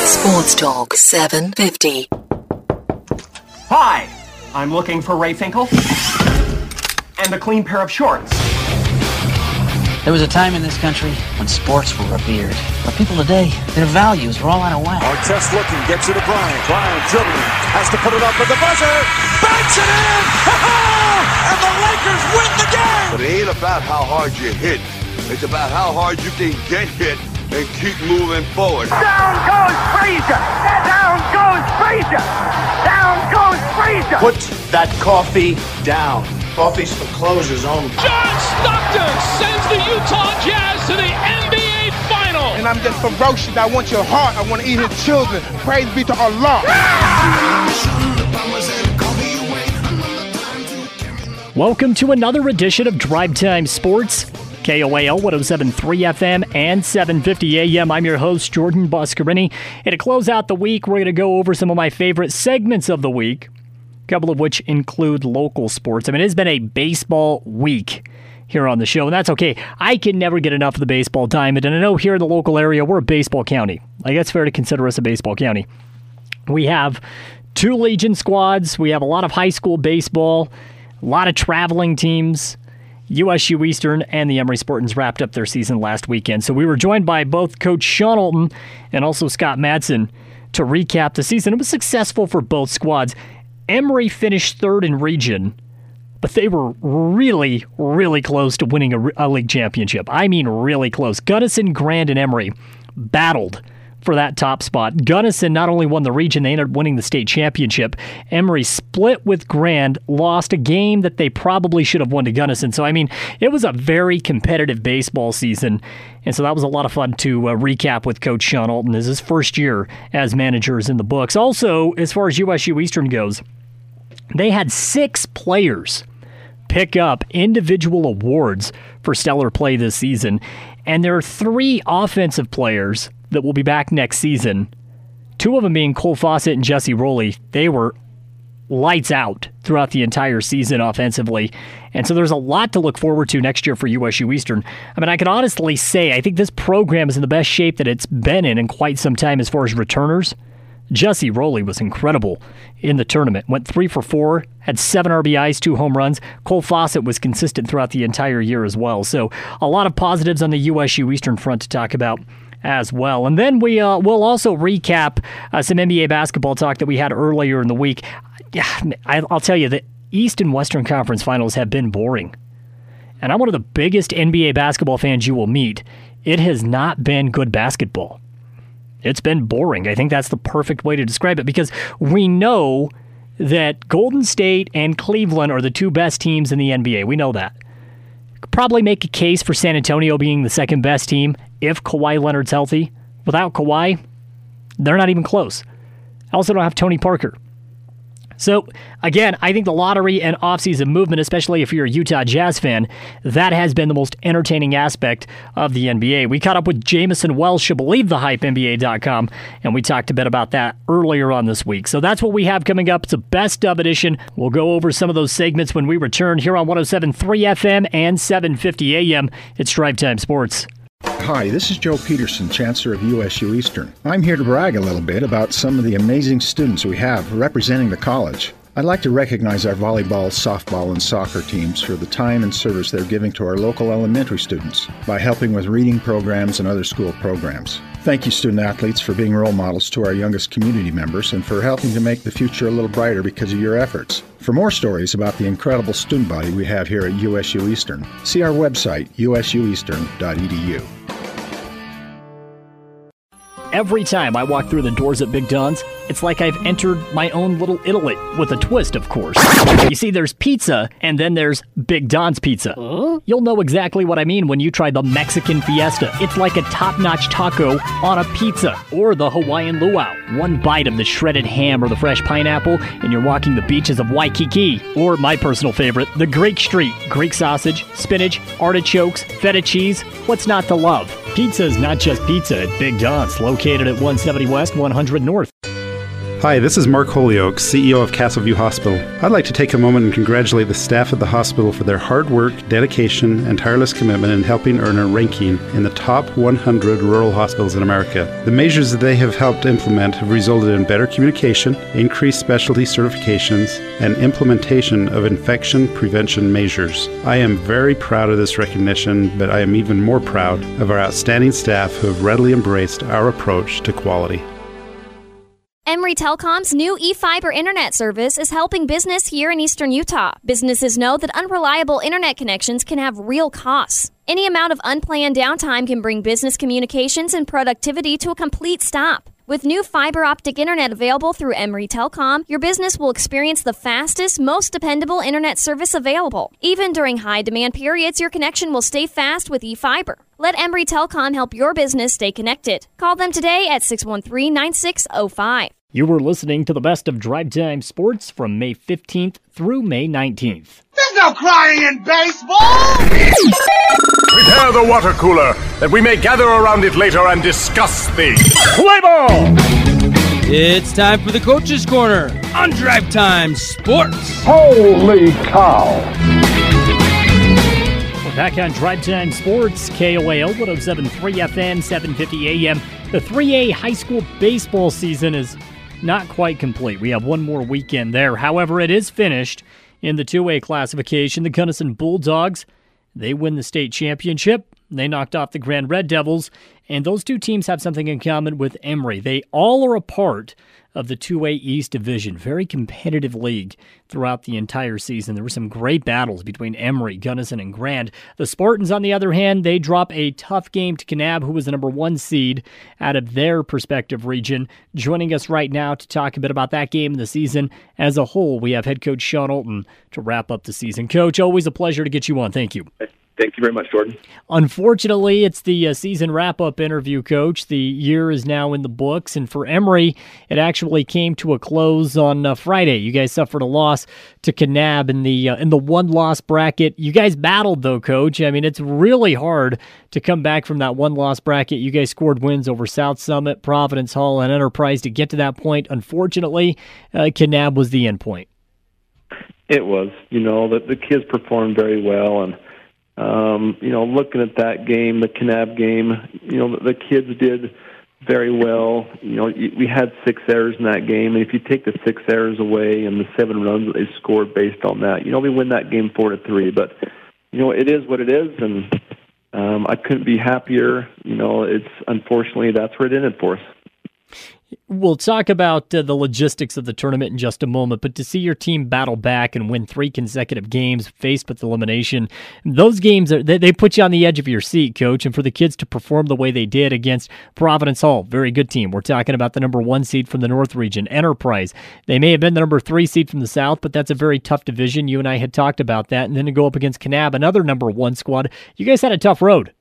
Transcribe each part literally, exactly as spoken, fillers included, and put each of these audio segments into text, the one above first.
Sports Talk seven fifty. Hi, I'm looking for Ray Finkel and a clean pair of shorts. There was a time in this country when sports were revered. But people today, their values are all out of whack. Artest looking, gets it to Bryant. Bryant dribbling, has to put it up with the buzzer. Banks it in! And the Lakers win the game! But it ain't about how hard you hit. It's about how hard you can get hit and keep moving forward. Down goes Frazier! Down goes Frazier! Down goes Frazier! Put that coffee down. Coffee's for closers only. John Stockton sends the Utah Jazz to the N B A Final. And I'm just ferocious. I want your heart. I want to eat his children. Praise be to Allah. Welcome to another edition of Drive Time Sports. K O A L one oh seven point three F M and seven fifty A M. I'm your host, Jordan Buscarini. And to close out the week, we're going to go over some of my favorite segments of the week, a couple of which include local sports. I mean, it has been a baseball week here on the show, and that's okay. I can never get enough of the baseball diamond, and I know here in the local area, we're a baseball county. I guess it's fair to consider us a baseball county. We have two Legion squads. We have a lot of high school baseball, a lot of traveling teams. U S U Eastern and the Emory Spartans wrapped up their season last weekend. So we were joined by both Coach Sean Olton and also Scott Madsen to recap the season. It was successful for both squads. Emory finished third in region, but they were really, really close to winning a, a league championship. I mean really close. Gunnison, Grand, and Emory battled for that top spot. Gunnison not only won the region, they ended up winning the state championship. Emory split with Grand, lost a game that they probably should have won to Gunnison. So, I mean, it was a very competitive baseball season, and so that was a lot of fun to uh, recap with Coach Sean Olton. This is his first year as managers in the books. Also, as far as U S U Eastern goes, they had six players pick up individual awards for stellar play this season, and there are three offensive players that will be back next season. Two of them being Cole Fawcett and Jesse Rowley. They were lights out throughout the entire season offensively. And so there's a lot to look forward to next year for U S U Eastern. I mean, I can honestly say I think this program is in the best shape that it's been in in quite some time as far as returners. Jesse Rowley was incredible in the tournament. Went three for four, had seven R B Is, two home runs. Cole Fawcett was consistent throughout the entire year as well. So a lot of positives on the U S U Eastern front to talk about as well. And then we uh, will also recap uh, some N B A basketball talk that we had earlier in the week. Yeah, I'll tell you, the East and Western Conference Finals have been boring. And I'm one of the biggest N B A basketball fans you will meet. It has not been good basketball. It's been boring. I think that's the perfect way to describe it, because we know that Golden State and Cleveland are the two best teams in the N B A. We know that. Could probably make a case for San Antonio being the second best team if Kawhi Leonard's healthy. Without Kawhi, they're not even close. I also don't have Tony Parker. So, again, I think the lottery and offseason movement, especially if you're a Utah Jazz fan, that has been the most entertaining aspect of the N B A. We caught up with Jamison Welsh of Believe the Hype N B A dot com, and we talked a bit about that earlier on this week. So that's what we have coming up. It's a best of edition. We'll go over some of those segments when we return here on one oh seven point three F M and seven fifty A M. It's Drive Time Sports. Hi, this is Joe Peterson, Chancellor of U S U Eastern. I'm here to brag a little bit about some of the amazing students we have representing the college. I'd like to recognize our volleyball, softball, and soccer teams for the time and service they're giving to our local elementary students by helping with reading programs and other school programs. Thank you, student athletes, for being role models to our youngest community members and for helping to make the future a little brighter because of your efforts. For more stories about the incredible student body we have here at U S U Eastern, see our website, u s u eastern dot e d u. Every time I walk through the doors at Big Don's, it's like I've entered my own little Italy, with a twist, of course. You see, there's pizza, and then there's Big Don's Pizza. Huh? You'll know exactly what I mean when you try the Mexican Fiesta. It's like a top-notch taco on a pizza, or the Hawaiian luau. One bite of the shredded ham or the fresh pineapple, and you're walking the beaches of Waikiki. Or my personal favorite, the Greek Street. Greek sausage, spinach, artichokes, feta cheese. What's not to love? Pizza is not just pizza at Big Don's, located at one seventy West, one hundred North. Hi, this is Mark Holyoke, C E O of Castleview Hospital. I'd like to take a moment and congratulate the staff at the hospital for their hard work, dedication, and tireless commitment in helping earn a ranking in the top one hundred rural hospitals in America. The measures that they have helped implement have resulted in better communication, increased specialty certifications, and implementation of infection prevention measures. I am very proud of this recognition, but I am even more proud of our outstanding staff who have readily embraced our approach to quality. Emory Telecom's new eFiber internet service is helping business here in eastern Utah. Businesses know that unreliable internet connections can have real costs. Any amount of unplanned downtime can bring business communications and productivity to a complete stop. With new fiber optic internet available through Emory Telecom, your business will experience the fastest, most dependable internet service available. Even during high-demand periods, your connection will stay fast with eFiber. Let Emory Telecom help your business stay connected. Call them today at six one three, nine six zero five. You were listening to the best of Drive Time Sports from May fifteenth through May nineteenth. There's no crying in baseball! Prepare the water cooler, that we may gather around it later and discuss the play ball! It's time for the Coach's Corner on Drive Time Sports. Holy cow! We're back on Drive Time Sports, K O A L one oh seven point three F M, seven fifty A M. The three A high school baseball season is not quite complete. We have one more weekend there. However, it is finished in the two A classification. The Gunnison Bulldogs, they win the state championship. They knocked off the Grand Red Devils, and those two teams have something in common with Emory. They all are a part of the two A East Division. Very competitive league throughout the entire season. There were some great battles between Emory, Gunnison, and Grand. The Spartans, on the other hand, they drop a tough game to Kanab, who was the number one seed out of their respective region. Joining us right now to talk a bit about that game and the season as a whole, we have head coach Sean Olton to wrap up the season. Coach, always a pleasure to get you on. Thank you. Thank you very much, Jordan. Unfortunately, it's the uh, season wrap-up interview, Coach. The year is now in the books, and for Emory, it actually came to a close on uh, Friday. You guys suffered a loss to Kanab in the uh, in the one-loss bracket. You guys battled, though, Coach. I mean, it's really hard to come back from that one-loss bracket. You guys scored wins over South Summit, Providence Hall, and Enterprise to get to that point. Unfortunately, uh, Kanab was the end point. It was. You know, the, the kids performed very well, and Um, you know, looking at that game, the Kanab game, you know, the, the kids did very well. You know, we had six errors in that game, and if you take the six errors away and the seven runs that they scored based on that, you know, we win that game four to three. But you know, it is what it is, and um, I couldn't be happier. You know, it's unfortunately that's where it ended for us. We'll talk about uh, the logistics of the tournament in just a moment, but to see your team battle back and win three consecutive games faced with elimination, those games, are, they, they put you on the edge of your seat, Coach, and for the kids to perform the way they did against Providence Hall, very good team. We're talking about the number one seed from the North region, Enterprise. They may have been the number three seed from the South, but that's a very tough division. You and I had talked about that, and then to go up against Kanab, another number one squad. You guys had a tough road.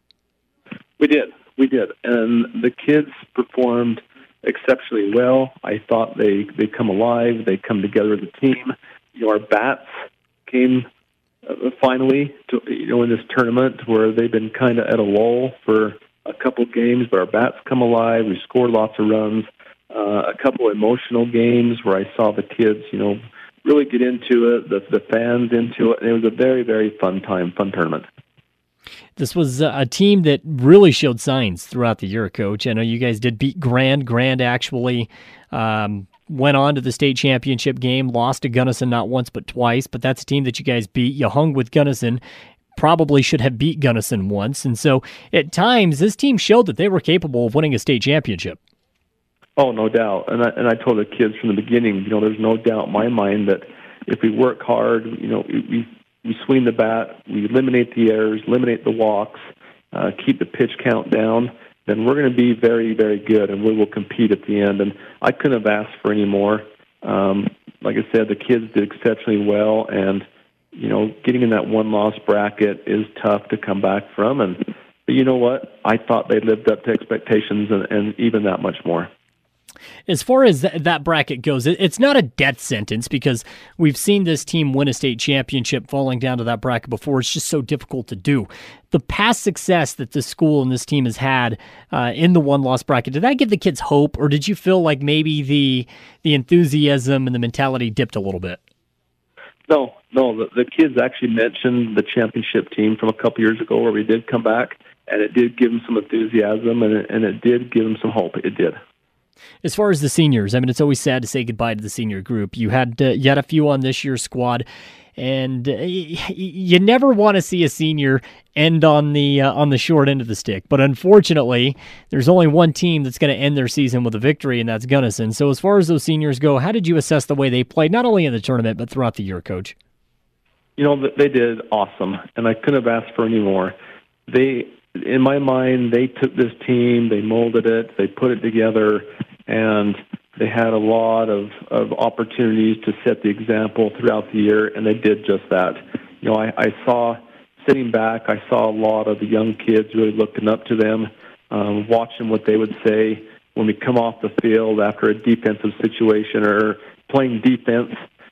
We did. We did. And the kids performed exceptionally well. I thought they they come alive. They come together as a team. You know, our bats came uh, finally to you know in this tournament where they've been kind of at a lull for a couple of games, but our bats come alive. We scored lots of runs. Uh, a couple of emotional games where I saw the kids, you know, really get into it. The the fans into it. And it was a very very fun time, fun tournament. This was a team that really showed signs throughout the year, Coach. I know you guys did beat Grand. Grand actually um, went on to the state championship game, lost to Gunnison not once but twice, but that's a team that you guys beat. You hung with Gunnison, probably should have beat Gunnison once. And so at times, this team showed that they were capable of winning a state championship. Oh, no doubt. And I, and I told the kids from the beginning, you know, there's no doubt in my mind that if we work hard, you know, we We swing the bat, we eliminate the errors, eliminate the walks, uh, keep the pitch count down, then we're going to be very, very good, and we will compete at the end. And I couldn't have asked for any more. Um, like I said, the kids did exceptionally well, and, you know, getting in that one-loss bracket is tough to come back from. And but you know what? I thought they lived up to expectations and, and even that much more. As far as th- that bracket goes, it, it's not a death sentence because we've seen this team win a state championship falling down to that bracket before. It's just so difficult to do. The past success that this school and this team has had uh, in the one-loss bracket, did that give the kids hope, or did you feel like maybe the the enthusiasm and the mentality dipped a little bit? No, no. The, the kids actually mentioned the championship team from a couple years ago where we did come back, and it did give them some enthusiasm, and it, and it did give them some hope. It did. As far as the seniors, I mean, it's always sad to say goodbye to the senior group. You had uh, you had a few on this year's squad, and uh, you never want to see a senior end on the uh, on the short end of the stick. But unfortunately, there's only one team that's going to end their season with a victory, and that's Gunnison. So as far as those seniors go, how did you assess the way they played, not only in the tournament, but throughout the year, Coach? You know, they did awesome, and I couldn't have asked for any more. They, in my mind, they took this team, they molded it, they put it together, and they had a lot of, of opportunities to set the example throughout the year, and they did just that. You know, I, I saw, sitting back, I saw a lot of the young kids really looking up to them, um, watching what they would say when we come off the field after a defensive situation or playing defense.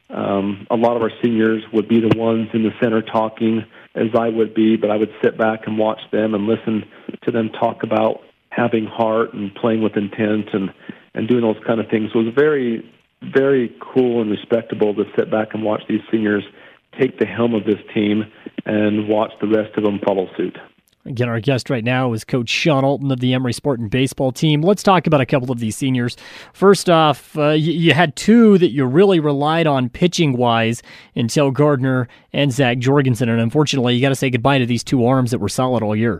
Um, a lot of our seniors would be the ones in the center talking, as I would be, but I would sit back and watch them and listen to them talk about having heart and playing with intent and, and doing those kind of things. So it was very, very cool and respectable to sit back and watch these seniors take the helm of this team and watch the rest of them follow suit. Again, our guest right now is Coach Sean Alton of the Emory Spartan baseball team. Let's talk about a couple of these seniors. First off, uh, you, you had two that you really relied on pitching-wise until Gardner and Zach Jorgensen, and unfortunately, you got to say goodbye to these two arms that were solid all year.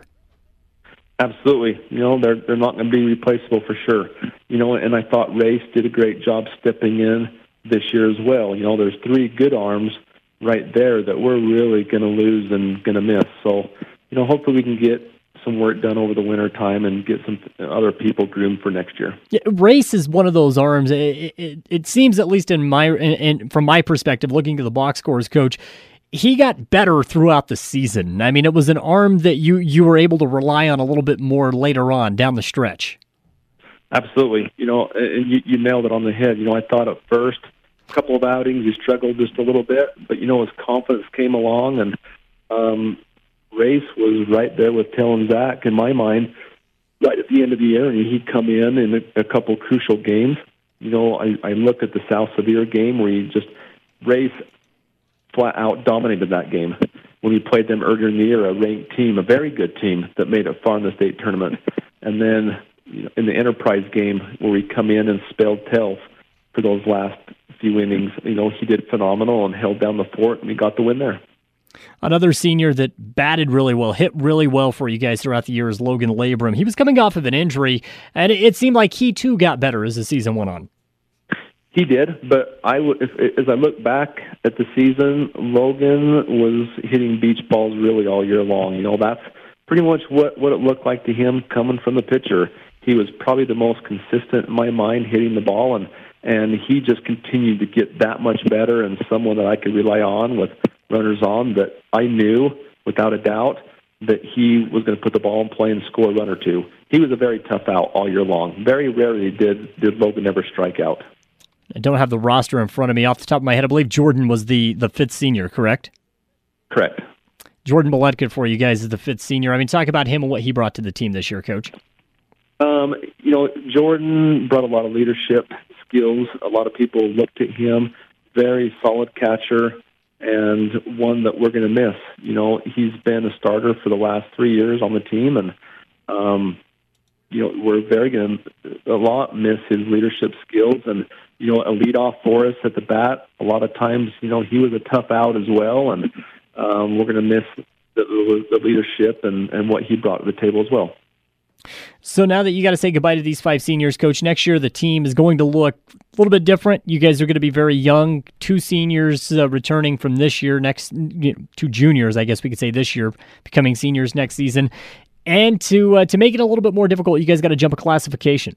Absolutely. You know, they're they're not going to be replaceable for sure. You know, and I thought Race did a great job stepping in this year as well. You know, there's three good arms right there that we're really going to lose and going to miss. So, you know, hopefully we can get some work done over the winter time and get some other people groomed for next year. Yeah, Race is one of those arms. It, it, it seems, at least in my, in, in, from my perspective, looking at the box scores, Coach, he got better throughout the season. I mean, it was an arm that you, you were able to rely on a little bit more later on down the stretch. Absolutely. You know, and you, you nailed it on the head. You know, I thought at first, a couple of outings, he struggled just a little bit, but, you know, his confidence came along, and um, Race was right there with Tell and Zach, in my mind, right at the end of the year, and he'd come in in a, a couple crucial games. You know, I, I looked at the South Sevier game where he just, Race flat out dominated that game. When we played them earlier in the year, a ranked team, a very good team that made it far in the state tournament. And then, you know, in the Enterprise game where we come in and spelled Tell for those last few innings, you know, he did phenomenal and held down the fort, and he got the win there. Another senior that batted really well, hit really well for you guys throughout the year is Logan Labrum. He was coming off of an injury, and it seemed like he too got better as the season went on. He did, but I w- if, as I look back at the season, Logan was hitting beach balls really all year long. You know, that's pretty much what, what it looked like to him coming from the pitcher. He was probably the most consistent in my mind hitting the ball, and, and he just continued to get that much better, and someone that I could rely on with runners on, that I knew without a doubt that he was going to put the ball in play and score a run or two. He was a very tough out all year long. Very rarely did, did Logan ever strike out. I don't have the roster in front of me. Off the top of my head, I believe Jordan was the, the fifth senior, correct? Correct. Jordan Beletka for you guys is the fifth senior. I mean, talk about him and what he brought to the team this year, Coach. Um, you know, Jordan brought a lot of leadership skills. A lot of people looked at him. Very solid catcher, and one that we're going to miss. You know, he's been a starter for the last three years on the team, and um, you know, we're very going to a lot miss his leadership skills. And you know, a leadoff for us at the bat. A lot of times, you know, he was a tough out as well, and um, we're going to miss the, the leadership and, and what he brought to the table as well. So now that you got to say goodbye to these five seniors, Coach, next year the team is going to look a little bit different. You guys are going to be very young. Two seniors uh, returning from this year, next you know, two juniors, I guess we could say this year, becoming seniors next season. And to uh, to make it a little bit more difficult, you guys got to jump a classification.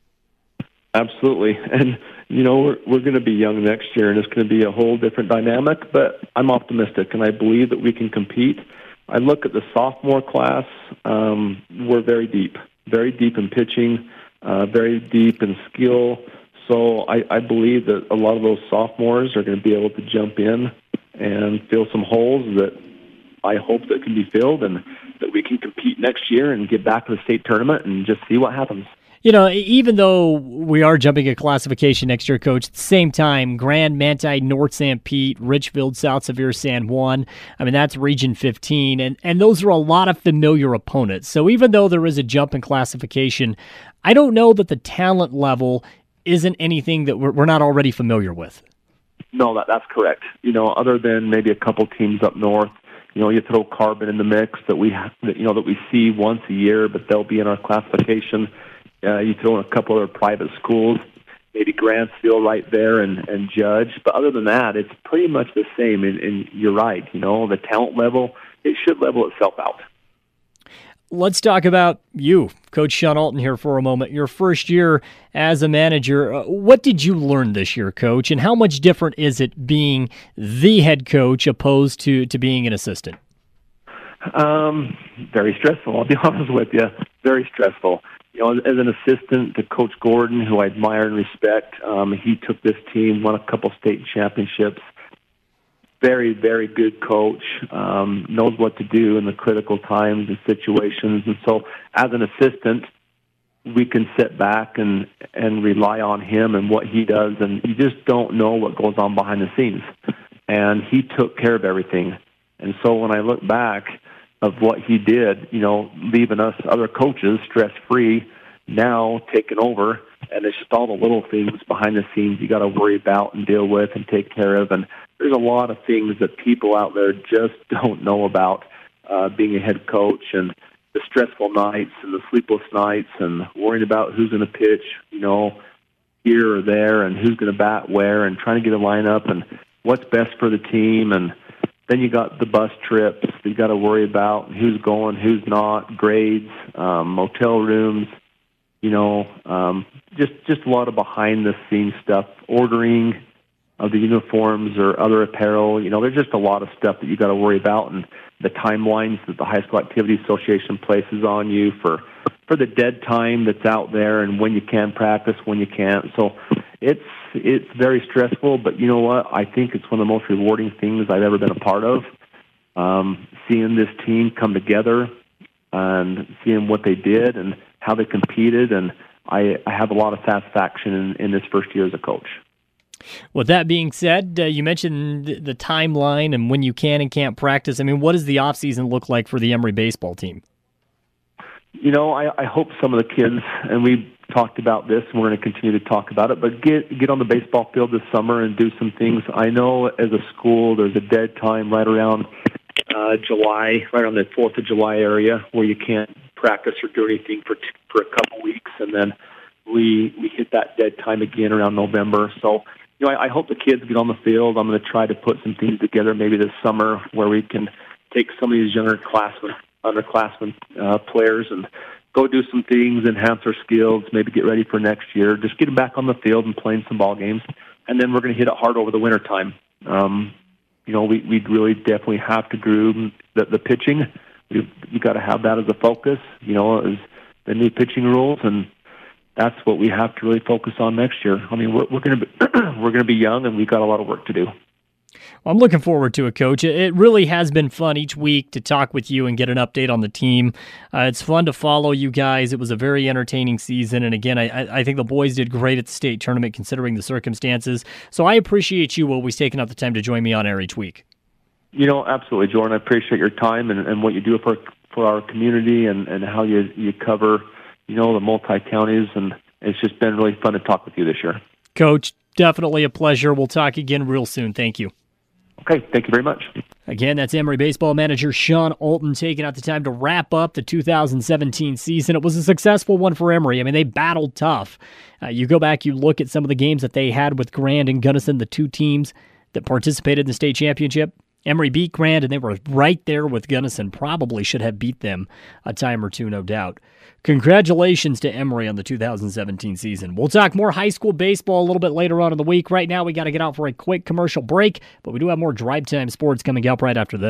Absolutely. And, you know, we're, we're going to be young next year, and it's going to be a whole different dynamic, but I'm optimistic, and I believe that we can compete. I look at the sophomore class. Um, we're very deep, very deep in pitching. uh, very deep in skill. So I, I believe that a lot of those sophomores are going to be able to jump in and fill some holes that I hope that can be filled, and that we can compete next year and get back to the state tournament and just see what happens. You know, even though we are jumping a classification next year, Coach, at the same time, Grand, Manti, North Saint Pete, Richfield, South Sevier, San Juan, I mean, that's Region fifteen, and, and those are a lot of familiar opponents. So even though there is a jump in classification, I don't know that the talent level isn't anything that we're, we're not already familiar with. No, that that's correct. You know, other than maybe a couple teams up north, you know, you throw Carbon in the mix that we have, that, you know, that we see once a year, but they'll be in our classification. Uh, you throw in a couple other private schools, maybe Grantsville right there and, and Judge. But other than that, it's pretty much the same. And, and you're right. You know, the talent level, it should level itself out. Let's talk about you, Coach Sean Alton, here for a moment. Your first year as a manager, uh, what did you learn this year, Coach, and how much different is it being the head coach opposed to, to being an assistant? Um, very stressful, I'll be honest with you. Very stressful. You know, as an assistant to Coach Gordon, who I admire and respect, um, he took this team, won a couple state championships. Very, very good coach, um, knows what to do in the critical times and situations. And so as an assistant, we can sit back and, and rely on him and what he does. And you just don't know what goes on behind the scenes. And he took care of everything. And so when I look back of what he did, you know, leaving us other coaches stress-free, now taking over, and it's just all the little things behind the scenes you got to worry about and deal with and take care of. And there's a lot of things that people out there just don't know about uh, being a head coach, and the stressful nights and the sleepless nights and worrying about who's going to pitch, you know, here or there, and who's going to bat where, and trying to get a lineup and what's best for the team. And then you got the bus trips that you got to worry about, who's going, who's not, grades, um, motel rooms, you know, um, just just a lot of behind-the-scenes stuff, ordering of the uniforms or other apparel. You know, there's just a lot of stuff that you got to worry about, and the timelines that the High School Activity Association places on you for for the dead time that's out there, and when you can practice, when you can't. So it's it's very stressful, but you know what? I think it's one of the most rewarding things I've ever been a part of. Um, seeing this team come together and seeing what they did and how they competed, and I, I have a lot of satisfaction in, in this first year as a coach. With that being said, uh, you mentioned the, the timeline and when you can and can't practice. I mean, what does the offseason look like for the Emory baseball team? You know, I, I hope some of the kids, and we talked about this, and we're going to continue to talk about it, but get get on the baseball field this summer and do some things. I know as a school there's a dead time right around uh, July, right around the fourth of July area, where you can't practice or do anything for t- for a couple weeks, and then we we hit that dead time again around November. So, you know, I, I hope the kids get on the field. I'm going to try to put some things together maybe this summer where we can take some of these younger classmen, underclassmen uh, players and go do some things, enhance their skills, maybe get ready for next year. Just get them back on the field and playing some ball games, and then we're going to hit it hard over the winter time. Um, you know, we we really definitely have to groom the, the pitching. We've, we've got to have that as a focus, you know, as the new pitching rules, and that's what we have to really focus on next year. I mean, we're, we're going to be we're going to be young, and we've got a lot of work to do. Well, I'm looking forward to it, Coach. It really has been fun each week to talk with you and get an update on the team. Uh, it's fun to follow you guys. It was a very entertaining season, and again, I, I think the boys did great at the state tournament considering the circumstances. So I appreciate you always taking out the time to join me on air each week. You know, absolutely, Jordan. I appreciate your time and, and what you do for for our community and, and how you you cover, you know, the multi-counties, and it's just been really fun to talk with you this year. Coach, definitely a pleasure. We'll talk again real soon. Thank you. Okay, thank you very much. Again, that's Emory baseball manager Sean Alton taking out the time to wrap up the two thousand seventeen season. It was a successful one for Emory. I mean, they battled tough. Uh, you go back, you look at some of the games that they had with Grand and Gunnison, the two teams that participated in the state championship. Emory beat Grand, and they were right there with Gunnison. Probably should have beat them a time or two, no doubt. Congratulations to Emory on the two thousand seventeen season. We'll talk more high school baseball a little bit later on in the week. Right now, we got to get out for a quick commercial break, but we do have more Drive Time Sports coming up right after this.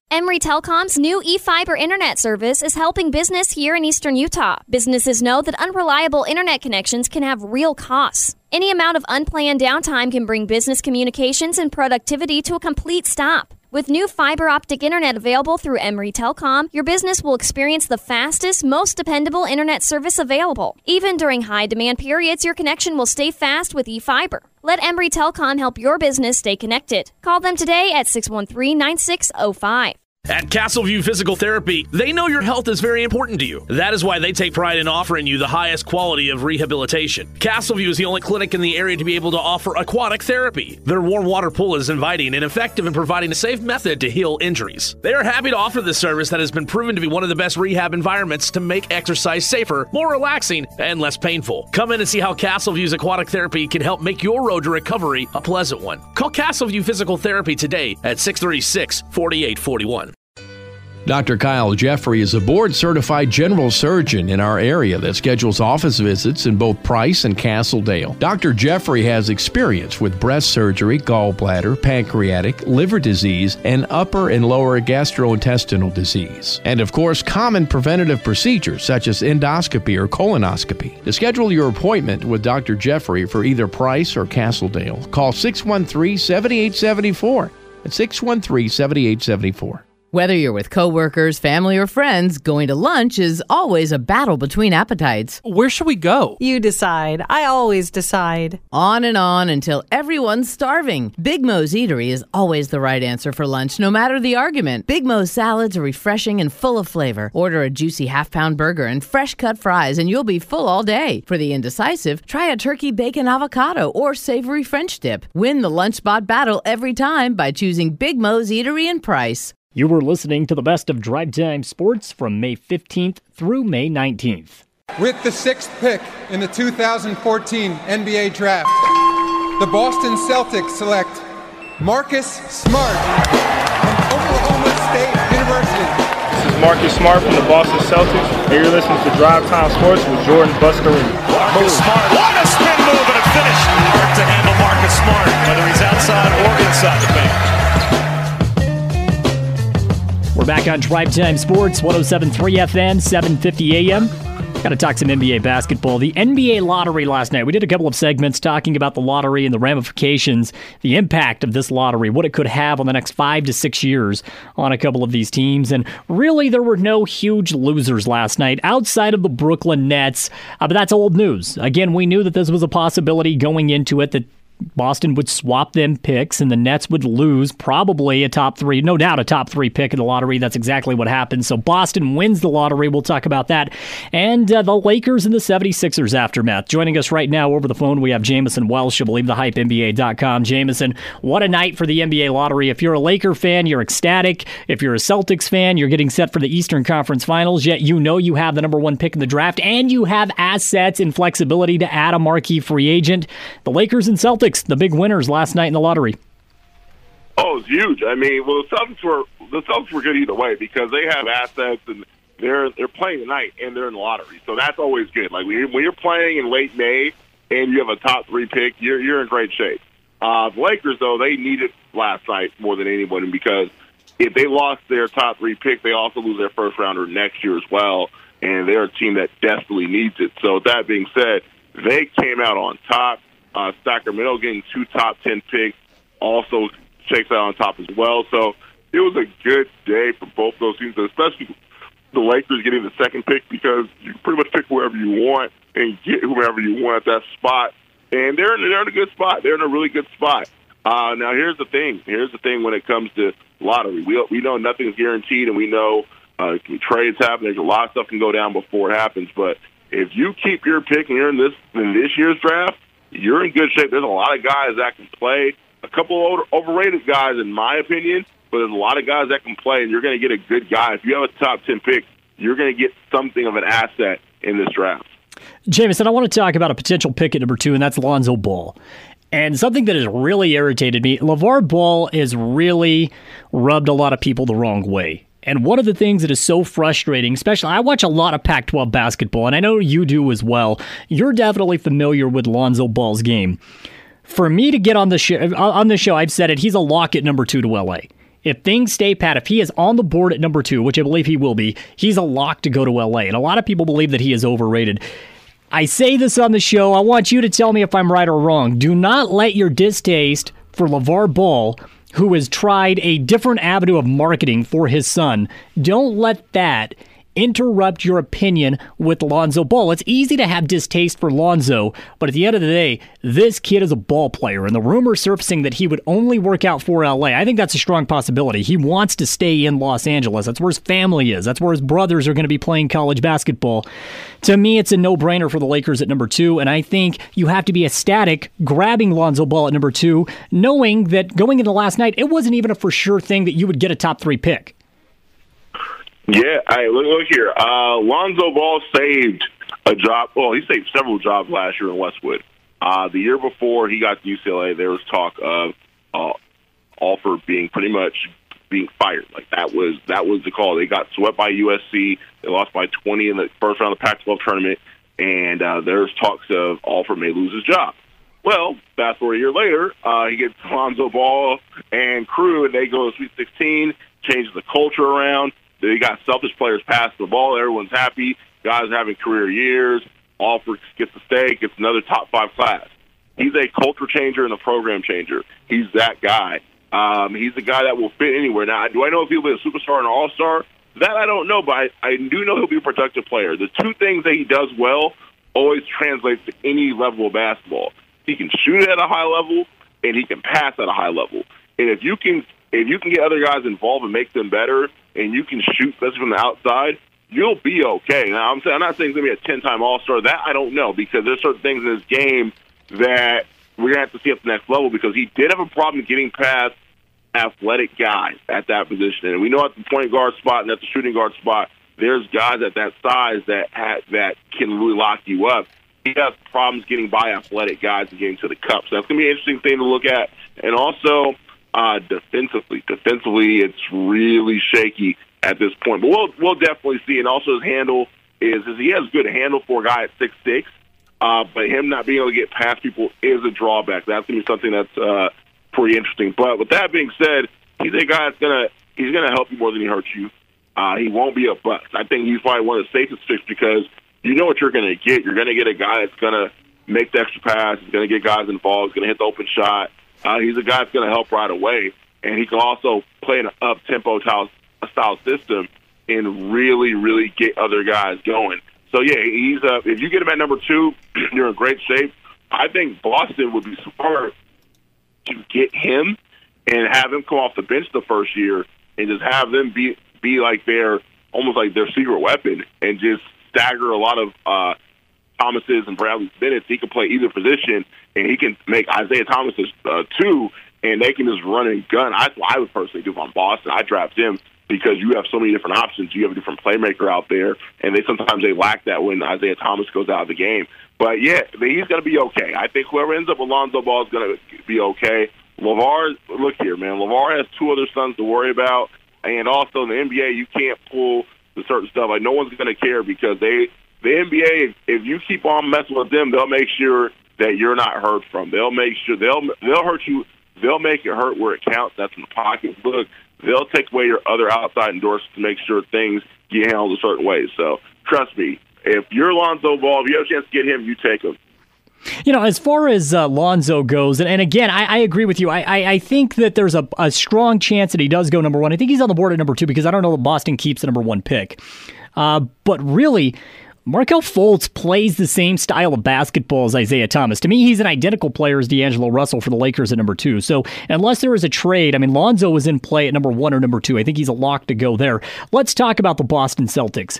Emory Telecom's new eFiber internet service is helping business here in eastern Utah. Businesses know that unreliable internet connections can have real costs. Any amount of unplanned downtime can bring business communications and productivity to a complete stop. With new fiber optic internet available through Emory Telecom, your business will experience the fastest, most dependable internet service available. Even during high-demand periods, your connection will stay fast with eFiber. Let Emory Telecom help your business stay connected. Call them today at six one three, nine six zero five. At Castleview Physical Therapy, they know your health is very important to you. That is why they take pride in offering you the highest quality of rehabilitation. Castleview is the only clinic in the area to be able to offer aquatic therapy. Their warm water pool is inviting and effective in providing a safe method to heal injuries. They are happy to offer this service that has been proven to be one of the best rehab environments to make exercise safer, more relaxing, and less painful. Come in and see how Castleview's aquatic therapy can help make your road to recovery a pleasant one. Call Castleview Physical Therapy today at six three six, four eight four one. Doctor Kyle Jeffrey is a board-certified general surgeon in our area that schedules office visits in both Price and Castledale. Doctor Jeffrey has experience with breast surgery, gallbladder, pancreatic, liver disease, and upper and lower gastrointestinal disease. And of course, common preventative procedures such as endoscopy or colonoscopy. To schedule your appointment with Doctor Jeffrey for either Price or Castledale, call six one three, seven eight seven four. That's six one three, seven eight seven four. Whether you're with coworkers, family, or friends, going to lunch is always a battle between appetites. Where should we go? You decide. I always decide. On and on until everyone's starving. Big Mo's Eatery is always the right answer for lunch, no matter the argument. Big Mo's salads are refreshing and full of flavor. Order a juicy half-pound burger and fresh-cut fries, and you'll be full all day. For the indecisive, try a turkey bacon avocado or savory French dip. Win the lunch spot battle every time by choosing Big Mo's Eatery and Price. You were listening to the best of Drive Time Sports from May fifteenth through May nineteenth. With the sixth pick in the two thousand fourteen N B A Draft, the Boston Celtics select Marcus Smart from Oklahoma State University. This is Marcus Smart from the Boston Celtics, and you're listening to Drive Time Sports with Jordan Buscarini. Marcus Smart, what a spin move and a finish. Hard to handle Marcus Smart, whether he's outside or inside the paint. We're back on Drive Time Sports, one oh seven point three F M, seven fifty A M. Got to talk some N B A basketball. The N B A lottery last night. We did a couple of segments talking about the lottery and the ramifications, the impact of this lottery, what it could have on the next five to six years on a couple of these teams. And really, there were no huge losers last night outside of the Brooklyn Nets. Uh, but that's old news. Again, we knew that this was a possibility going into it, that Boston would swap them picks and the Nets would lose probably a top three, no doubt a top three pick in the lottery. That's exactly what happened. So Boston wins the lottery. We'll talk about that. And uh, the Lakers and the seventy-sixers aftermath. Joining us right now over the phone, we have Jamison Welsh, I believe the hype N B A dot com. Jamison, what a night for the N B A lottery. If you're a Laker fan, you're ecstatic. If you're a Celtics fan, you're getting set for the Eastern Conference Finals, yet you know you have the number one pick in the draft and you have assets and flexibility to add a marquee free agent. The Lakers and Celtics, the big winners last night in the lottery. Oh, it's huge. I mean, well, the Celtics were the Celtics were good either way because they have assets and they're they're playing tonight and they're in the lottery, so that's always good. Like when you're, when you're playing in late May and you have a top three pick, you're you're in great shape. Uh, the Lakers, though, they needed last night more than anyone because if they lost their top three pick, they also lose their first rounder next year as well, and they're a team that desperately needs it. So that being said, they came out on top. Uh, Sacramento getting two top ten picks also shakes out on top as well. So it was a good day for both those teams, especially the Lakers getting the second pick because you can pretty much pick whoever you want and get whoever you want at that spot. And they're in, they're in a good spot. They're in a really good spot. Uh, now, here's the thing. Here's the thing when it comes to lottery. We we know nothing's guaranteed, and we know uh, trades happen. There's a lot of stuff can go down before it happens. But if you keep your pick and you're in this in this year's draft, you're in good shape. There's a lot of guys that can play. A couple of overrated guys, in my opinion, but there's a lot of guys that can play, and you're going to get a good guy. If you have a top ten pick, you're going to get something of an asset in this draft. Jamison, I want to talk about a potential pick at number two, and that's Lonzo Ball. And something that has really irritated me, LeVar Ball has really rubbed a lot of people the wrong way. And one of the things that is so frustrating, especially, I watch a lot of Pac twelve basketball, and I know you do as well. You're definitely familiar with Lonzo Ball's game. For me to get on the show, on the show, I've said it, he's a lock at number two to L A. If things stay pat, if he is on the board at number two, which I believe he will be, he's a lock to go to L A. And a lot of people believe that he is overrated. I say this on the show. I want you to tell me if I'm right or wrong. Do not let your distaste for LeVar Ball, who has tried a different avenue of marketing for his son, don't let that interrupt your opinion with Lonzo Ball. It's easy to have distaste for Lonzo, but at the end of the day, this kid is a ball player, and the rumor surfacing that he would only work out for L A, I think that's a strong possibility. He wants to stay in Los Angeles. That's where his family is. That's where his brothers are going to be playing college basketball. To me, it's a no-brainer for the Lakers at number two, and I think you have to be ecstatic grabbing Lonzo Ball at number two, knowing that going into last night, it wasn't even a for sure thing that you would get a top three pick. Yeah, hey, look, look here. Uh, Lonzo Ball saved a job. Well, he saved several jobs last year in Westwood. Uh, the year before he got to U C L A, there was talk of uh, Alford being pretty much being fired. Like that was that was the call. They got swept by U S C. They lost by twenty in the first round of the Pac twelve tournament, and uh, there's talks of Alford may lose his job. Well, fast forward a year later, uh, he gets Lonzo Ball and crew, and they go to Sweet sixteen, changes the culture around. They got selfish players passing the ball. Everyone's happy. Guys are having career years. Alford gets a stay, gets another top five class. He's a culture changer and a program changer. He's that guy. Um, he's the guy that will fit anywhere. Now, do I know if he'll be a superstar and an all-star? That I don't know, but I, I do know he'll be a productive player. The two things that he does well always translates to any level of basketball. He can shoot at a high level, and he can pass at a high level. And if you can if you can get other guys involved and make them better, and you can shoot, especially from the outside, you'll be okay. Now, I'm saying I'm not saying he's going to be a ten-time All-Star. That I don't know, because there's certain things in his game that we're going to have to see at the next level, because he did have a problem getting past athletic guys at that position. And we know at the point guard spot and at the shooting guard spot, there's guys at that size that ha- that can really lock you up. He has problems getting by athletic guys and getting to the cup. So that's going to be an interesting thing to look at. And also, uh, defensively, defensively, it's really shaky at this point. But we'll we'll definitely see. And also his handle is, is he has good handle for a guy at six six. Uh, but him not being able to get past people is a drawback. That's going to be something that's uh, pretty interesting. But with that being said, he's a guy that's going to he's going to help you more than he hurts you. Uh, he won't be a bust. I think he's probably one of the safest picks, because you know what you're going to get. You're going to get a guy that's going to make the extra pass. He's going to get guys involved. He's going to hit the open shot. Uh, he's a guy that's going to help right away. And he can also play an up-tempo style, style system and really, really get other guys going. So, yeah, he's uh, if you get him at number two, you're in great shape. I think Boston would be smart to get him and have him come off the bench the first year and just have them be, be like their almost like their secret weapon and just stagger a lot of uh, Thomas's and Bradley's minutes. He can play either position, and he can make Isaiah Thomas's uh, two, and they can just run and gun. That's what I would personally do if I'm Boston. I draft him because you have so many different options. You have a different playmaker out there, and they sometimes they lack that when Isaiah Thomas goes out of the game. But, yeah, he's going to be okay. I think whoever ends up with Lonzo Ball is going to be okay. LeVar, look here, man. LeVar has two other sons to worry about, and also in the N B A, you can't pull the certain stuff. Like, no one's going to care because they the N B A, if, if you keep on messing with them, they'll make sure that you're not heard from. They'll make sure they'll they'll hurt you. They'll make it hurt where it counts. That's in the pocketbook. They'll take away your other outside endorsements to make sure things get handled a certain way. So trust me, if you're Lonzo Ball, if you have a chance to get him, you take him. You know, as far as uh, Lonzo goes, and, and again, I, I agree with you. I, I, I think that there's a, a strong chance that he does go number one. I think he's on the board at number two because I don't know that Boston keeps the number one pick. Uh, but really, Markelle Fultz plays the same style of basketball as Isaiah Thomas. To me, he's an identical player as D'Angelo Russell for the Lakers at number two. So unless there is a trade, I mean, Lonzo is in play at number one or number two. I think he's a lock to go there. Let's talk about the Boston Celtics.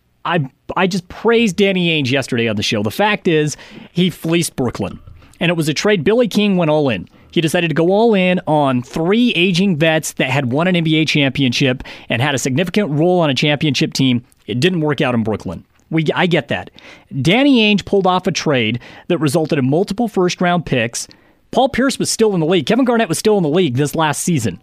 I I just praised Danny Ainge yesterday on the show. The fact is, he fleeced Brooklyn. And it was a trade. Billy King went all in. He decided to go all in on three aging vets that had won an N B A championship and had a significant role on a championship team. It didn't work out in Brooklyn. We I get that. Danny Ainge pulled off a trade that resulted in multiple first-round picks. Paul Pierce was still in the league. Kevin Garnett was still in the league this last season.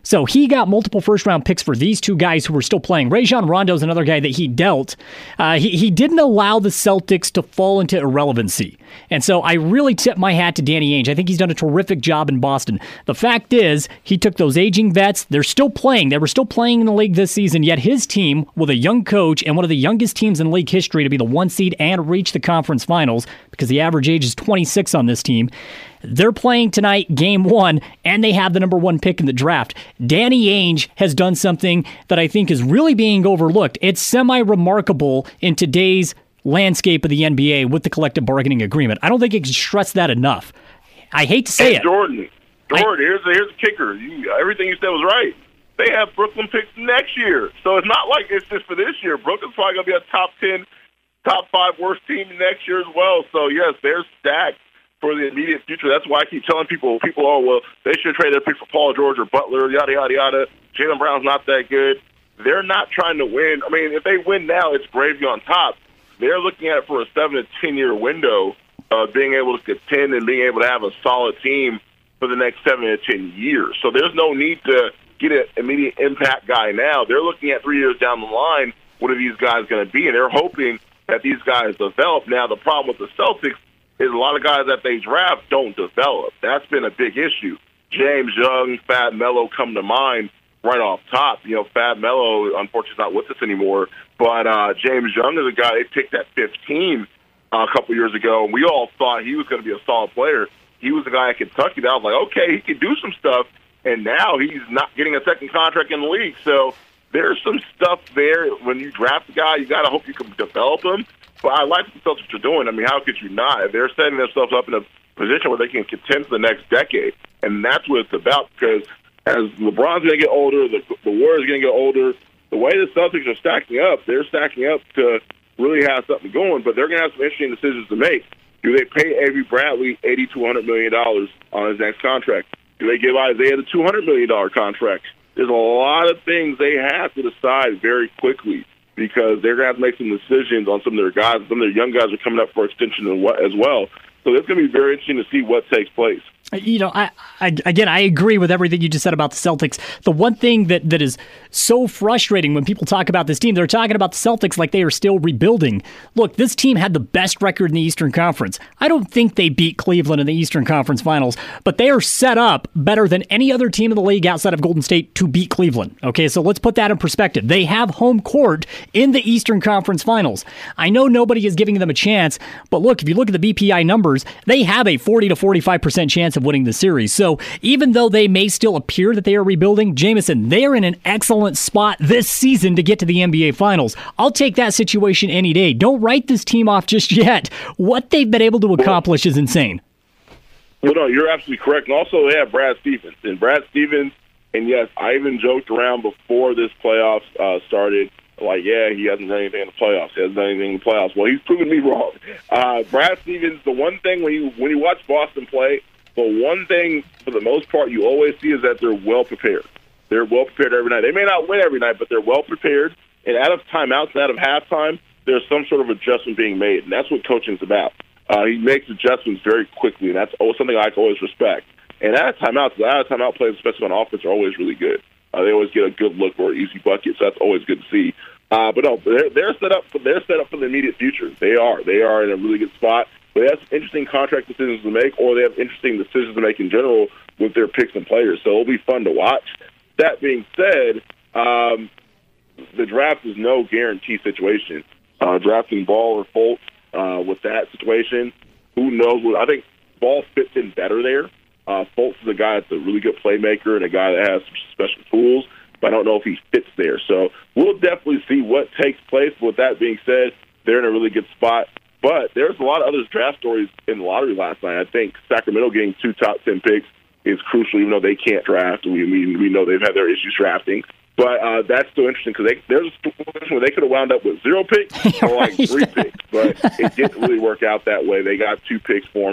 So he got multiple first-round picks for these two guys who were still playing. Rajon Rondo is another guy that he dealt. Uh, he, he didn't allow the Celtics to fall into irrelevancy. And so I really tip my hat to Danny Ainge. I think he's done a terrific job in Boston. The fact is, he took those aging vets. They're still playing. They were still playing in the league this season, yet his team, with a young coach and one of the youngest teams in league history to be the one seed and reach the conference finals, because the average age is twenty-six on this team, they're playing tonight, game one, and they have the number one pick in the draft. Danny Ainge has done something that I think is really being overlooked. It's semi-remarkable in today's landscape of the N B A with the collective bargaining agreement. I don't think it can stress that enough. I hate to say hey, it. Jordan, Jordan, I, here's, the, here's the kicker. You, everything you said was right. They have Brooklyn picks next year. So it's not like it's just for this year. Brooklyn's probably going to be a top ten, top five worst team next year as well. So, yes, they're stacked for the immediate future. That's why I keep telling people, people, oh, well, they should trade their pick for Paul George or Butler, yada, yada, yada. Jaylen Brown's not that good. They're not trying to win. I mean, if they win now, it's gravy on top. They're looking at it for a seven to ten-year window of being able to contend and being able to have a solid team for the next seven to ten years. So there's no need to get an immediate impact guy now. They're looking at three years down the line, what are these guys going to be? And they're hoping that these guys develop. Now, the problem with the Celtics is a lot of guys that they draft don't develop. That's been a big issue. James Young, Fab Melo come to mind right off top. You know, Fab Melo, unfortunately, is not with us anymore. But uh, James Young is a guy they picked at fifteen uh, a couple years ago, and we all thought he was going to be a solid player. He was the guy at Kentucky that I was like, okay, he can do some stuff, and now he's not getting a second contract in the league. So there's some stuff there. When you draft a guy, you got to hope you can develop him. But I like what the Celtics are doing. I mean, how could you not? They're setting themselves up in a position where they can contend for the next decade, and that's what it's about, because as LeBron's going to get older, the, the Warriors are going to get older. The way the Celtics are stacking up, they're stacking up to really have something going, but they're going to have some interesting decisions to make. Do they pay Avery Bradley eighty to one hundred million dollars on his next contract? Do they give Isaiah the two hundred million dollars contract? There's a lot of things they have to decide very quickly, because they're going to have to make some decisions on some of their guys. Some of their young guys are coming up for extension as well. So it's going to be very interesting to see what takes place. You know, I, I again, I agree with everything you just said about the Celtics. The one thing that, that is so frustrating when people talk about this team, they're talking about the Celtics like they are still rebuilding. Look, this team had the best record in the Eastern Conference. I don't think they beat Cleveland in the Eastern Conference Finals, but they are set up better than any other team in the league outside of Golden State to beat Cleveland. Okay, so let's put that in perspective. They have home court in the Eastern Conference Finals. I know nobody is giving them a chance, but look, if you look at the B P I numbers, they have a forty to forty-five percent chance of winning the series. So even though they may still appear that they are rebuilding, Jameson, they are in an excellent spot this season to get to the N B A Finals. I'll take that situation any day. Don't write this team off just yet. What they've been able to accomplish is insane. Well, no, you're absolutely correct. And also they have Brad Stevens. And Brad Stevens, and yes, I even joked around before this playoffs uh, started, like, yeah, he hasn't done anything in the playoffs. He hasn't done anything in the playoffs. Well, he's proven me wrong. Uh, Brad Stevens, the one thing when you when you watch Boston play, the one thing for the most part you always see is that they're well prepared. They're well prepared every night. They may not win every night, but they're well prepared. And out of timeouts and out of halftime, there's some sort of adjustment being made, and that's what coaching's about. Uh, he makes adjustments very quickly, and that's something I always respect. And out of timeouts, out of timeout plays, especially on offense, are always really good. Uh, they always get a good look or an easy bucket, so that's always good to see. Uh, but no, they're, they're set up for they're set up for the immediate future. They are. They are in a really good spot. But they have some interesting contract decisions to make, or they have interesting decisions to make in general with their picks and players. So it'll be fun to watch. That being said, um, the draft is no guarantee situation. Uh, drafting Ball or Fultz uh, with that situation, who knows? What, I think Ball fits in better there. Uh, Fultz is a guy that's a really good playmaker and a guy that has some special tools, but I don't know if he fits there. So we'll definitely see what takes place. But with that being said, they're in a really good spot. But there's a lot of other draft stories in the lottery last night. I think Sacramento getting two top ten picks is crucial, even though they can't draft. We we, we know they've had their issues drafting. But uh, that's still interesting because there's a situation where they could have wound up with zero picks or like three picks. But it didn't really work out that way. They got two picks for them, and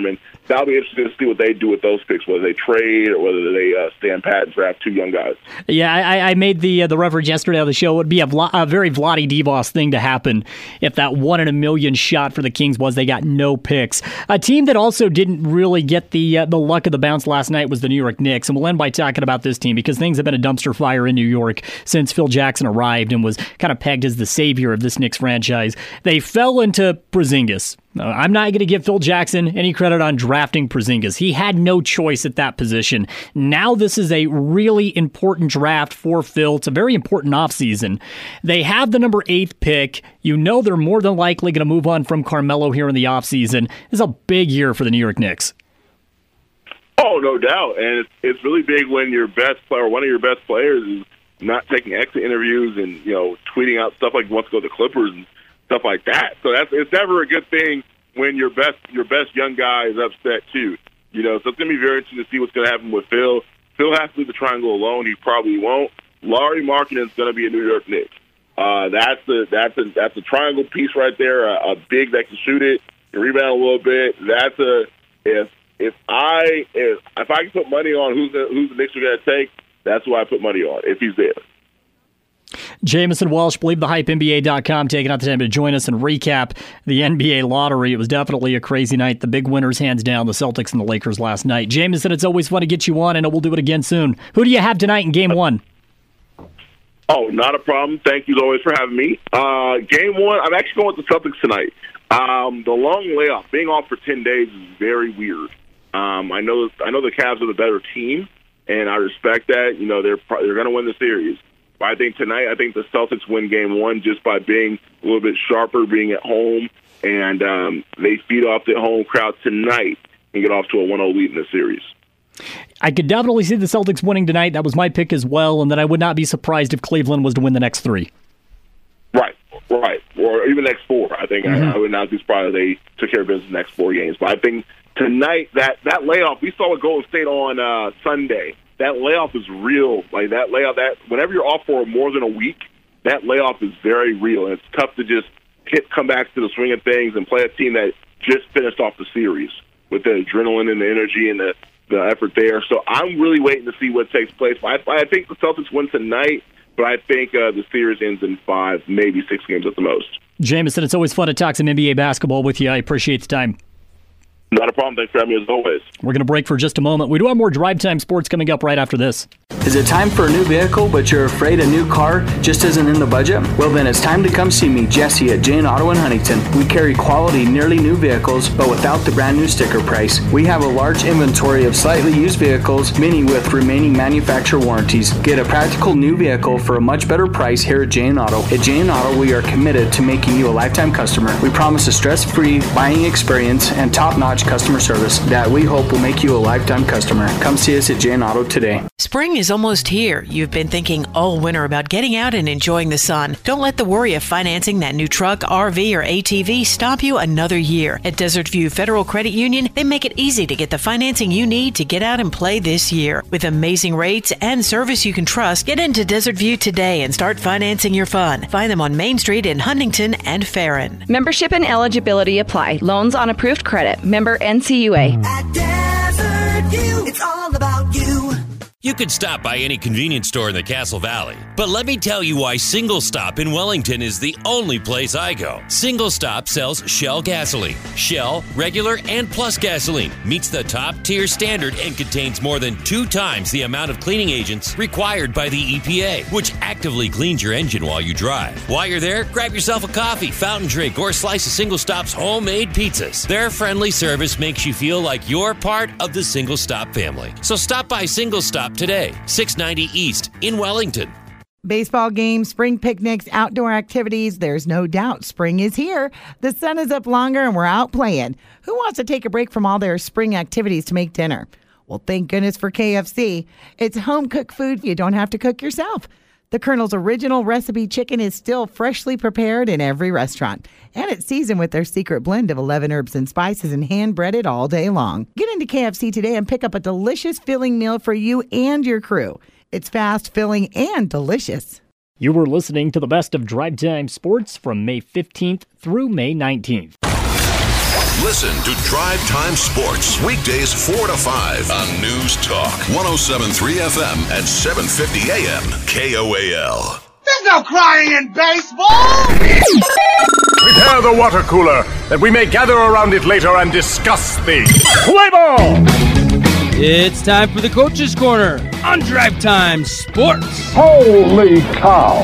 that'll be interesting to see what they do with those picks, whether they trade or whether they uh, stand pat and draft two young guys. Yeah, I, I made the uh, the reference yesterday on the show. It would be a, Vla, a very Vlade Divac thing to happen if that one in a million shot for the Kings was they got no picks. A team that also didn't really get the uh, the luck of the bounce last night was the New York Knicks, and we'll end by talking about this team because things have been a dumpster fire in New York since Phil Jackson arrived and was kind of pegged as the savior of this Knicks franchise. They fell into Porzingis. Uh, I'm not going to give Phil Jackson any credit on drafting Porzingis. He had no choice at that position. Now this is a really important draft for Phil. It's a very important offseason. They have the number eighth pick. You know they're more than likely going to move on from Carmelo here in the offseason. This is a big year for the New York Knicks. Oh, no doubt. And it's, it's really big when your best player, one of your best players, is not taking exit interviews and, you know, tweeting out stuff like he wants to go to the Clippers and stuff like that. So that's it's never a good thing when your best your best young guy is upset too. You know, so it's gonna be very interesting to see what's gonna happen with Phil. Phil has to leave the triangle alone. He probably won't. Lauri Markkanen is gonna be a New York Knicks. Uh, that's a that's a that's a triangle piece right there. A, a big that can shoot it, can rebound a little bit. That's a if if I if if I can put money on who's the, who's the Knicks are gonna take, that's who I put money on if he's there. Jamison Welsh, believe the hype N B A dot com, taking out the time to join us and recap the N B A lottery. It was definitely a crazy night. The big winners, hands down, the Celtics and the Lakers last night. Jamison, it's always fun to get you on, and we'll do it again soon. Who do you have tonight in game one? Oh, not a problem. Thank you, as always, for having me. Uh, game one, I'm actually going with the Celtics tonight. Um, the long layoff, being off for ten days is very weird. Um, I know I know the Cavs are the better team, and I respect that. You know, they're, they're going to win the series. But I think tonight, I think the Celtics win game one just by being a little bit sharper, being at home, and um, they feed off the home crowd tonight and get off to a one oh lead in the series. I could definitely see the Celtics winning tonight. That was my pick as well, and then I would not be surprised if Cleveland was to win the next three. Right, right, or even next four. I think Mm-hmm. I, I would not be surprised if they took care of business the next four games. But I think tonight, that, that layoff, we saw with Golden State on uh, Sunday. That layoff is real. Like that layoff, that whenever you're off for more than a week, that layoff is very real, and it's tough to just hit, come back to the swing of things and play a team that just finished off the series with the adrenaline and the energy and the, the effort there. So I'm really waiting to see what takes place. I, I think the Celtics win tonight, but I think uh, the series ends in five, maybe six games at the most. Jamison, it's always fun to talk some N B A basketball with you. I appreciate the time. Not a problem. Thanks for having me as always. We're going to break for just a moment. We do have more Drive Time Sports coming up right after this. Is it time for a new vehicle, but you're afraid a new car just isn't in the budget? Well, then it's time to come see me, Jesse, at Jane Auto in Huntington. We carry quality, nearly new vehicles, but without the brand new sticker price. We have a large inventory of slightly used vehicles, many with remaining manufacturer warranties. Get a practical new vehicle for a much better price here at Jane Auto. At Jane Auto, we are committed to making you a lifetime customer. We promise a stress-free buying experience and top-notch customer service that we hope will make you a lifetime customer. Come see us at Jane Auto today. Spring is almost here. You've been thinking all winter about getting out and enjoying the sun. Don't let the worry of financing that new truck, R V, or A T V stop you another year. At Desert View Federal Credit Union, they make it easy to get the financing you need to get out and play this year. With amazing rates and service you can trust, get into Desert View today and start financing your fun. Find them on Main Street in Huntington and Farron. Membership and eligibility apply. Loans on approved credit. Member N C U A. At Desert View, it's all about you. You could stop by any convenience store in the Castle Valley, but let me tell you why Single Stop in Wellington is the only place I go. Single Stop sells Shell gasoline. Shell, regular, and plus gasoline meets the top tier standard and contains more than two times the amount of cleaning agents required by the E P A, which actively cleans your engine while you drive. While you're there, grab yourself a coffee, fountain drink, or a slice of Single Stop's homemade pizzas. Their friendly service makes you feel like you're part of the Single Stop family. So stop by Single Stop today, six ninety East in Wellington. Baseball games, spring picnics, outdoor activities. There's no doubt spring is here. The sun is up longer and we're out playing. Who wants to take a break from all their spring activities to make dinner? Well, thank goodness for K F C. It's home-cooked food you don't have to cook yourself. The Colonel's original recipe chicken is still freshly prepared in every restaurant. And it's seasoned with their secret blend of eleven herbs and spices and hand-breaded all day long. Get into K F C today and pick up a delicious filling meal for you and your crew. It's fast, filling, and delicious. You were listening to the best of Drive Time Sports from May fifteenth through May nineteenth. Listen to Drive Time Sports weekdays four to five on News Talk one oh seven point three F M and seven fifty A M K O A L. There's no crying in baseball! Prepare the water cooler that we may gather around it later and discuss the play ball! It's time for the Coach's Corner on Drive Time Sports. Holy cow!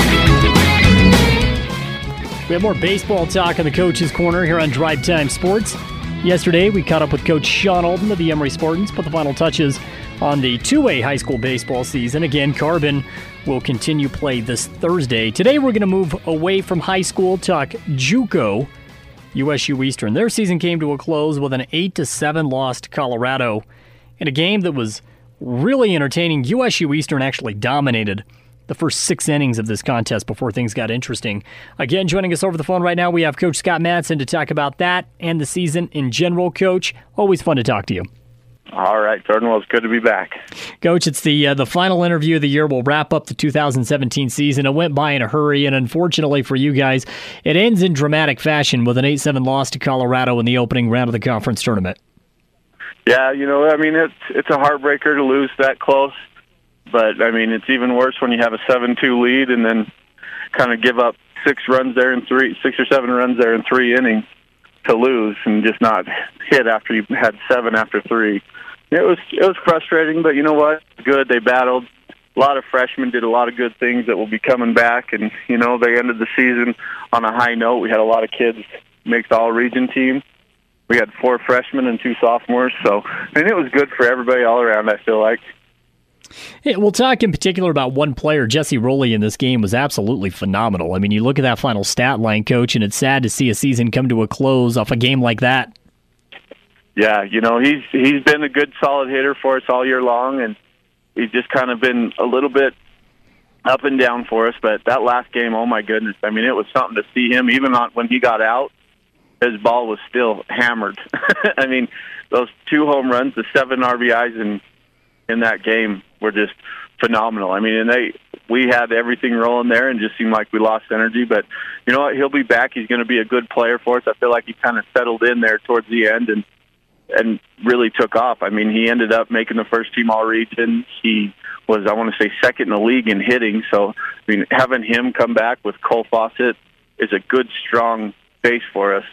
We have more baseball talk on the Coach's Corner here on Drive Time Sports. Yesterday, we caught up with Coach Sean Alden of the Emory Spartans, put the final touches on the two A high school baseball season. Again, Carbon will continue play this Thursday. Today, we're going to move away from high school, talk JUCO, U S U Eastern. Their season came to a close with an eight to seven loss to Colorado in a game that was really entertaining. U S U Eastern actually dominated the first six innings of this contest before things got interesting. Again, joining us over the phone right now, we have Coach Scott Madsen to talk about that and the season in general. Coach, always fun to talk to you. All right, Jordan. Well, it's good to be back. Coach, it's the uh, the final interview of the year. We'll wrap up the two thousand seventeen season. It went by in a hurry, and unfortunately for you guys, it ends in dramatic fashion with an eight seven loss to Colorado in the opening round of the conference tournament. Yeah, you know, I mean, it's it's a heartbreaker to lose that close, but, I mean, it's even worse when you have a seven two lead and then kind of give up six runs there in three, six or seven runs there in three innings to lose and just not hit after you had seven after three. It was it was frustrating, but you know what? Good. They battled. A lot of freshmen did a lot of good things that will be coming back, and, you know, they ended the season on a high note. We had a lot of kids make the all-region team. We had four freshmen and two sophomores, so I mean, it was good for everybody all around, I feel like. Hey, we'll talk in particular about one player. Jesse Rowley in this game was absolutely phenomenal. I mean, you look at that final stat line, Coach, and it's sad to see a season come to a close off a game like that. Yeah, you know, he's he's been a good, solid hitter for us all year long, and he's just kind of been a little bit up and down for us. But that last game, oh, my goodness, I mean, it was something to see him. Even on, when he got out, his ball was still hammered. I mean, those two home runs, the seven R B Is in in that game were just phenomenal. I mean, and they we had everything rolling there and just seemed like we lost energy. But you know what? He'll be back. He's going to be a good player for us. I feel like he kind of settled in there towards the end and and really took off. I mean, he ended up making the first team all-region. He was, I want to say, second in the league in hitting. So, I mean, having him come back with Cole Fawcett is a good, strong base for us.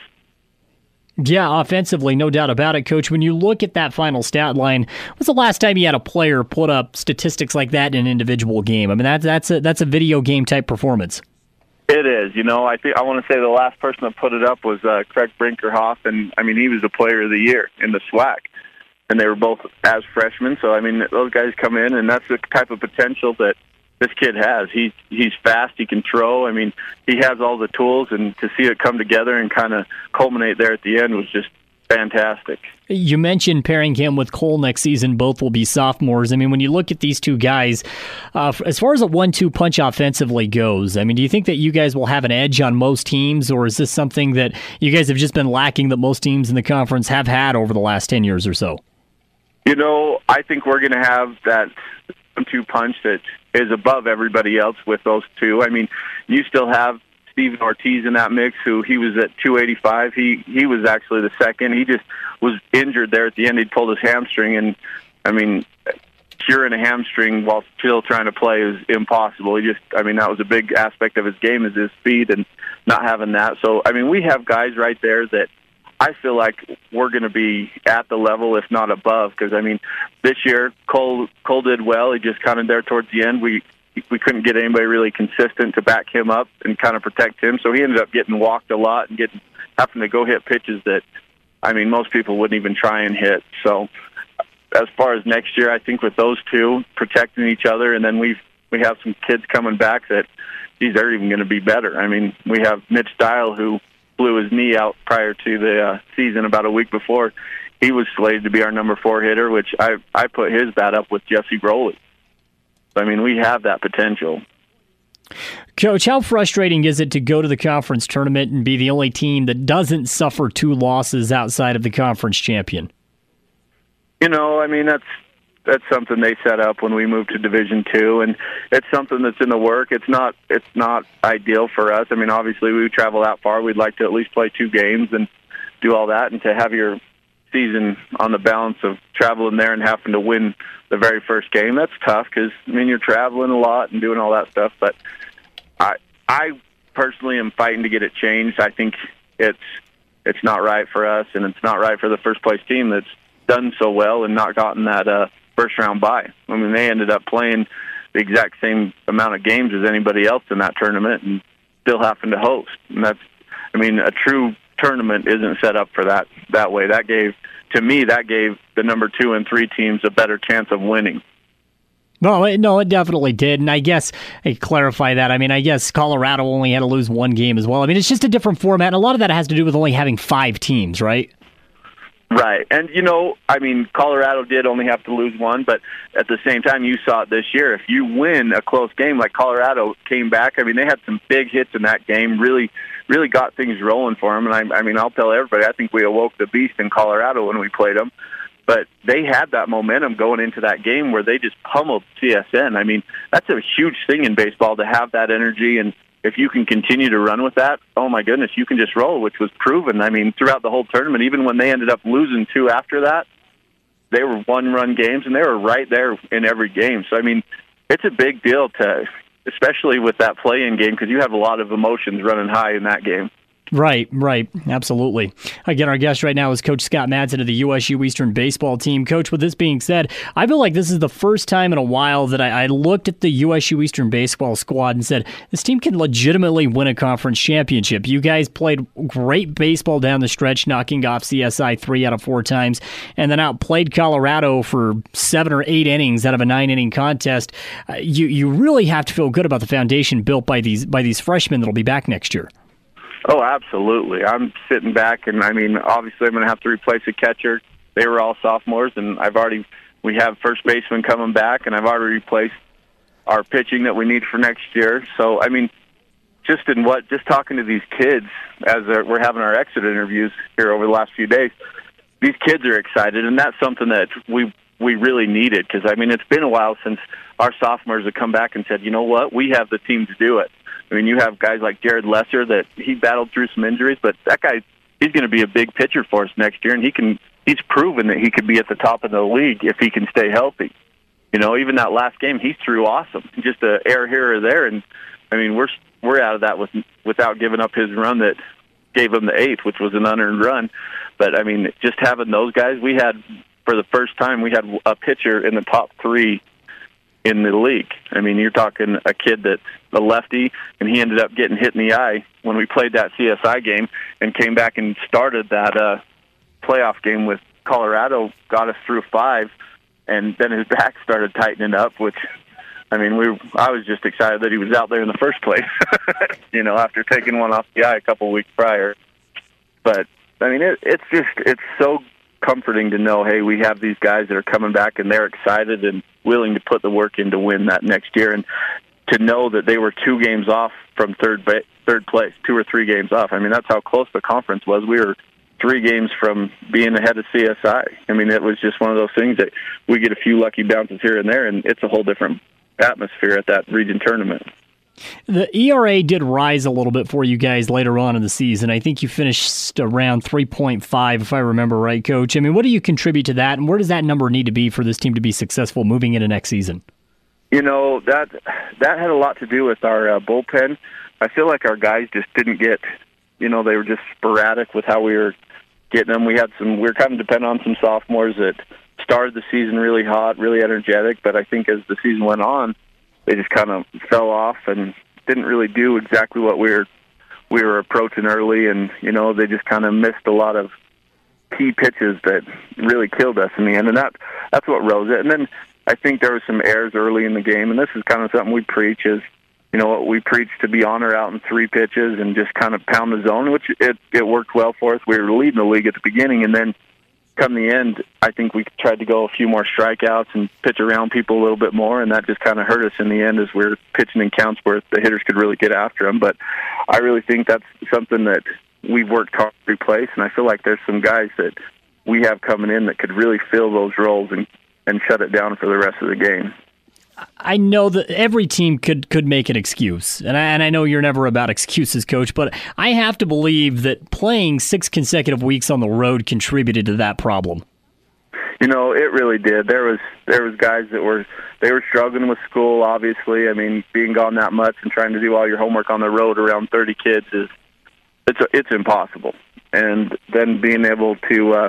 Yeah, offensively, no doubt about it, Coach. When you look at that final stat line, when's the last time you had a player put up statistics like that in an individual game? I mean, that's that's a that's a video game type performance. It is. You know, I think I want to say the last person that put it up was uh, Craig Brinkerhoff, and I mean, he was the player of the year in the SWAC, and they were both as freshmen. So I mean, those guys come in, and that's the type of potential that this kid has. He he's fast. He can throw. I mean, he has all the tools, and to see it come together and kind of culminate there at the end was just fantastic. You mentioned pairing him with Cole next season. Both will be sophomores. I mean, when you look at these two guys, uh, as far as a one two punch offensively goes, I mean, do you think that you guys will have an edge on most teams, or is this something that you guys have just been lacking that most teams in the conference have had over the last ten years or so? You know, I think we're going to have that one two punch that is above everybody else with those two. I mean, you still have Steven Ortiz in that mix, who he was at two eighty-five. He he was actually the second. He just was injured there at the end. He pulled his hamstring, and I mean, curing a hamstring while still trying to play is impossible. He just, I mean, that was a big aspect of his game, is his speed and not having that. So, I mean, we have guys right there that I feel like we're going to be at the level, if not above, because, I mean, this year Cole Cole did well. He just kind of there towards the end. We we couldn't get anybody really consistent to back him up and kind of protect him, so he ended up getting walked a lot and getting having to go hit pitches that, I mean, most people wouldn't even try and hit. So as far as next year, I think with those two protecting each other, and then we we have some kids coming back that, geez, they're even going to be better. I mean, we have Mitch Dial, who blew his knee out prior to the uh, season about a week before. He was slated to be our number four hitter, which I, I put his bat up with Jesse Rowley. I mean, we have that potential. Coach, how frustrating is it to go to the conference tournament and be the only team that doesn't suffer two losses outside of the conference champion? You know, I mean, that's that's something they set up when we moved to Division Two, and it's something that's in the work. It's not it's not ideal for us. I mean, obviously, we travel that far. We'd like to at least play two games and do all that, and to have your season on the balance of traveling there and having to win the very first game, that's tough because, I mean, you're traveling a lot and doing all that stuff. But I I personally am fighting to get it changed. I think it's it's not right for us, and it's not right for the first-place team that's done so well and not gotten that uh, first-round bye. I mean, they ended up playing the exact same amount of games as anybody else in that tournament and still having to host. And that's, I mean, a true tournament isn't set up for that that way. That gave, to me, that gave the number two and three teams a better chance of winning. No, it, no, it definitely did. And I guess I clarify that. I mean, I guess Colorado only had to lose one game as well. I mean, it's just a different format. And a lot of that has to do with only having five teams, right? Right. And, you know, I mean, Colorado did only have to lose one, but at the same time, you saw it this year. If you win a close game like Colorado came back, I mean, they had some big hits in that game, really really got things rolling for them. And, I, I mean, I'll tell everybody, I think we awoke the beast in Colorado when we played them. But they had that momentum going into that game where they just pummeled C S N. I mean, that's a huge thing in baseball to have that energy, and if you can continue to run with that, oh my goodness, you can just roll, which was proven. I mean, throughout the whole tournament, even when they ended up losing two after that, they were one-run games, and they were right there in every game. So, I mean, it's a big deal to, especially with that play-in game, because you have a lot of emotions running high in that game. Right, right. Absolutely. Again, our guest right now is Coach Scott Madsen of the U S U Eastern baseball team. Coach, with this being said, I feel like this is the first time in a while that I, I looked at the U S U Eastern baseball squad and said, this team can legitimately win a conference championship. You guys played great baseball down the stretch, knocking off C S I three out of four times, and then outplayed Colorado for seven or eight innings out of a nine-inning contest. Uh, you you really have to feel good about the foundation built by these by these freshmen that'll be back next year. Oh, absolutely. I'm sitting back, and, I mean, obviously I'm going to have to replace a catcher. They were all sophomores, and I've already we have first baseman coming back, and I've already replaced our pitching that we need for next year. So, I mean, just in what, just talking to these kids as we're having our exit interviews here over the last few days, these kids are excited, and that's something that we we really needed because, I mean, it's been a while since our sophomores have come back and said, you know what, we have the team to do it. I mean, you have guys like Jared Lesser that he battled through some injuries, but that guy, he's going to be a big pitcher for us next year, and he can. He's proven that he could be at the top of the league if he can stay healthy. You know, even that last game, he threw awesome. Just a error here or there, and I mean, we're we're out of that with without giving up his run that gave him the eighth, which was an unearned run. But I mean, just having those guys, we had for the first time we had a pitcher in the top three in the league. I mean, you're talking a kid that's a lefty, and he ended up getting hit in the eye when we played that C S I game and came back and started that uh, playoff game with Colorado, got us through five, and then his back started tightening up, which, I mean, we I was just excited that he was out there in the first place, you know, after taking one off the eye a couple weeks prior. But, I mean, it, it's just, it's so comforting to know, hey, we have these guys that are coming back, and they're excited and willing to put the work in to win that next year, and to know that they were two games off from third ba- third place, two or three games off. I mean, that's how close the conference was. We were three games from being ahead of C S I. I mean, it was just one of those things that we get a few lucky bounces here and there, and it's a whole different atmosphere at that region tournament. The E R A did rise a little bit for you guys later on in the season. I think you finished around three point five, if I remember right, Coach. I mean, what do you contribute to that, and where does that number need to be for this team to be successful moving into next season? You know, that that had a lot to do with our uh, bullpen. I feel like our guys just didn't get, you know, they were just sporadic with how we were getting them. We had some, we were kind of dependent on some sophomores that started the season really hot, really energetic, but I think as the season went on, they just kind of fell off and didn't really do exactly what we were we were approaching early, and you know they just kind of missed a lot of key pitches that really killed us in the end, and that that's what rose it. And then I think there were some errors early in the game, and this is kind of something we preach is, you know, we preach to be on or out in three pitches and just kind of pound the zone, which it it worked well for us. We were leading the league at the beginning, and then come the end, I think we tried to go a few more strikeouts and pitch around people a little bit more, and that just kind of hurt us in the end as we we're pitching in counts where the hitters could really get after them. But I really think that's something that we've worked hard to replace, and I feel like there's some guys that we have coming in that could really fill those roles and, and shut it down for the rest of the game. I know that every team could could make an excuse, and I, and I know you're never about excuses, Coach, but I have to believe that playing six consecutive weeks on the road contributed to that problem. You know, it really did. There was there was guys that were they were struggling with school. Obviously, I mean, being gone that much and trying to do all your homework on the road around thirty kids is it's it's impossible. And then being able to uh,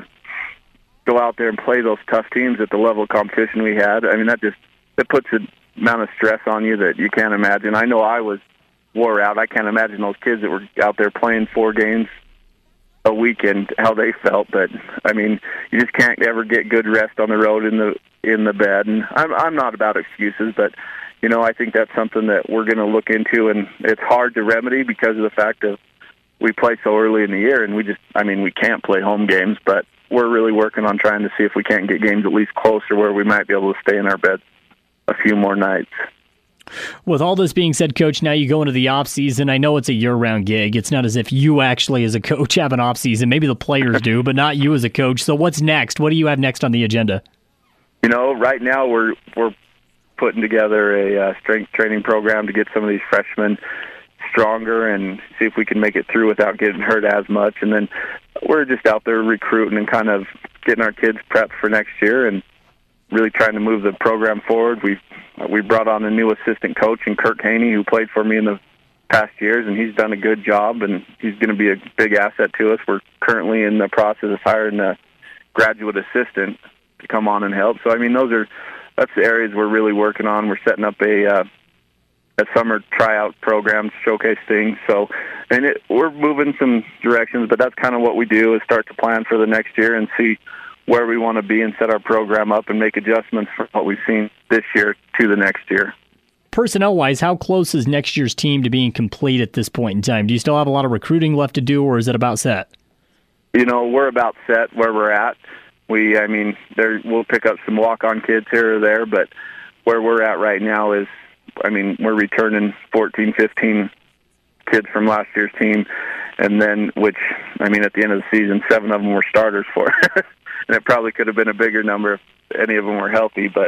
go out there and play those tough teams at the level of competition we had, I mean, that just it puts an amount of stress on you that you can't imagine. I know I was wore out. I can't imagine those kids that were out there playing four games a weekend, how they felt. But I mean, you just can't ever get good rest on the road in the in the bed. And I'm I'm not about excuses, but you know, I think that's something that we're going to look into, and it's hard to remedy because of the fact that we play so early in the year, and we just I mean, we can't play home games, but we're really working on trying to see if we can't get games at least closer where we might be able to stay in our beds a few more nights. With all this being said, Coach, now you go into the off season. I know it's a year-round gig. It's not as if you actually, as a coach, have an off season. Maybe the players do, but not you as a coach. So what's next? What do you have next on the agenda? You know, right now we're we're putting together a uh, strength training program to get some of these freshmen stronger and see if we can make it through without getting hurt as much. And then we're just out there recruiting and kind of getting our kids prepped for next year and really trying to move the program forward. We've we brought on a new assistant coach in Kirk Haney, who played for me in the past years, and he's done a good job, and he's going to be a big asset to us. We're currently in the process of hiring a graduate assistant to come on and help. So, I mean, those are that's the areas we're really working on. We're setting up a uh, a summer tryout program to showcase things. So, and it, we're moving some directions, but that's kind of what we do is start to plan for the next year and see where we want to be and set our program up and make adjustments from what we've seen this year to the next year. Personnel-wise, how close is next year's team to being complete at this point in time? Do you still have a lot of recruiting left to do, or is it about set? You know, we're about set where we're at. We, I mean, there we'll pick up some walk-on kids here or there, but where we're at right now is, I mean, we're returning fourteen, fifteen kids from last year's team, and then, which, I mean, at the end of the season, seven of them were starters for and it probably could have been a bigger number if any of them were healthy, but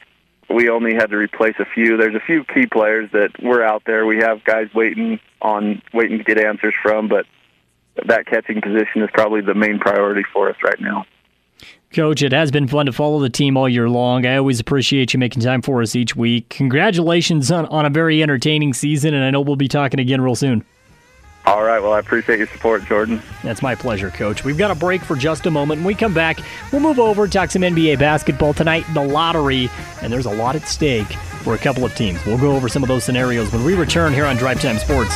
we only had to replace a few. There's a few key players that were out there. We have guys waiting on waiting to get answers from, but that catching position is probably the main priority for us right now. Coach, it has been fun to follow the team all year long. I always appreciate you making time for us each week. Congratulations on, on a very entertaining season, and I know we'll be talking again real soon. All right, well, I appreciate your support, Jordan. That's my pleasure, Coach. We've got a break for just a moment. When we come back, we'll move over, talk some N B A basketball tonight, the lottery, and there's a lot at stake for a couple of teams. We'll go over some of those scenarios when we return here on Drive Time Sports.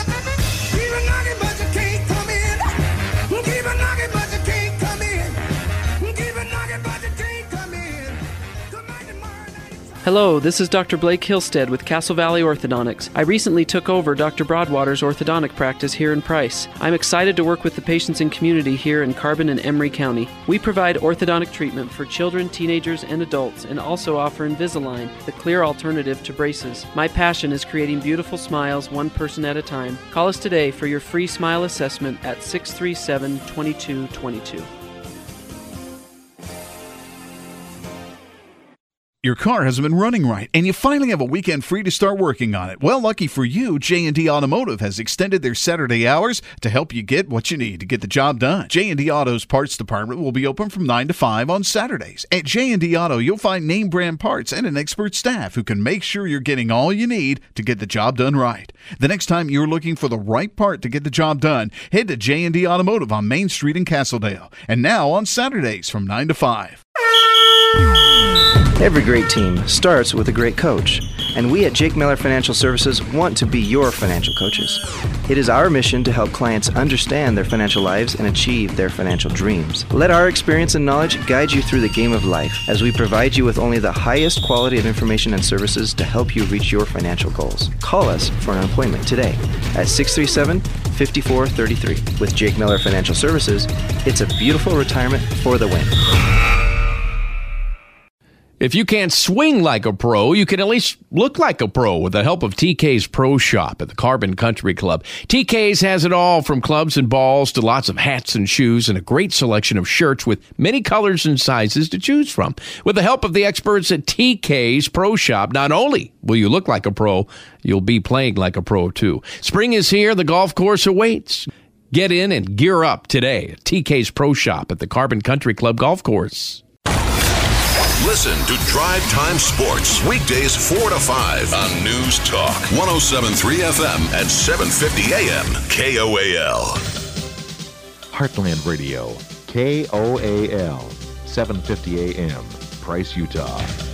Hello, this is Doctor Blake Hillstead with Castle Valley Orthodontics. I recently took over Doctor Broadwater's orthodontic practice here in Price. I'm excited to work with the patients and community here in Carbon and Emery County. We provide orthodontic treatment for children, teenagers, and adults, and also offer Invisalign, the clear alternative to braces. My passion is creating beautiful smiles one person at a time. Call us today for your free smile assessment at six three seven, two two two two. Your car hasn't been running right, and you finally have a weekend free to start working on it. Well, lucky for you, J and D Automotive has extended their Saturday hours to help you get what you need to get the job done. J and D Auto's parts department will be open from nine to five on Saturdays. At J and D Auto, you'll find name brand parts and an expert staff who can make sure you're getting all you need to get the job done right. The next time you're looking for the right part to get the job done, head to J and D Automotive on Main Street in Castledale. And now on Saturdays from nine to five. Every great team starts with a great coach, and we at Jake Miller Financial Services want to be your financial coaches. It is our mission to help clients understand their financial lives and achieve their financial dreams. Let our experience and knowledge guide you through the game of life as we provide you with only the highest quality of information and services to help you reach your financial goals. Call us for an appointment today at six three seven, five four three three. With Jake Miller Financial Services, it's a beautiful retirement for the win. If you can't swing like a pro, you can at least look like a pro with the help of T K's Pro Shop at the Carbon Country Club. T K's has it all from clubs and balls to lots of hats and shoes and a great selection of shirts with many colors and sizes to choose from. With the help of the experts at T K's Pro Shop, not only will you look like a pro, you'll be playing like a pro too. Spring is here. The golf course awaits. Get in and gear up today at T K's Pro Shop at the Carbon Country Club Golf Course. Listen to Drive Time Sports weekdays four to five on News Talk one oh seven point three F M and seven fifty A M K O A L. Heartland Radio, K O A L, seven fifty A M, Price, Utah.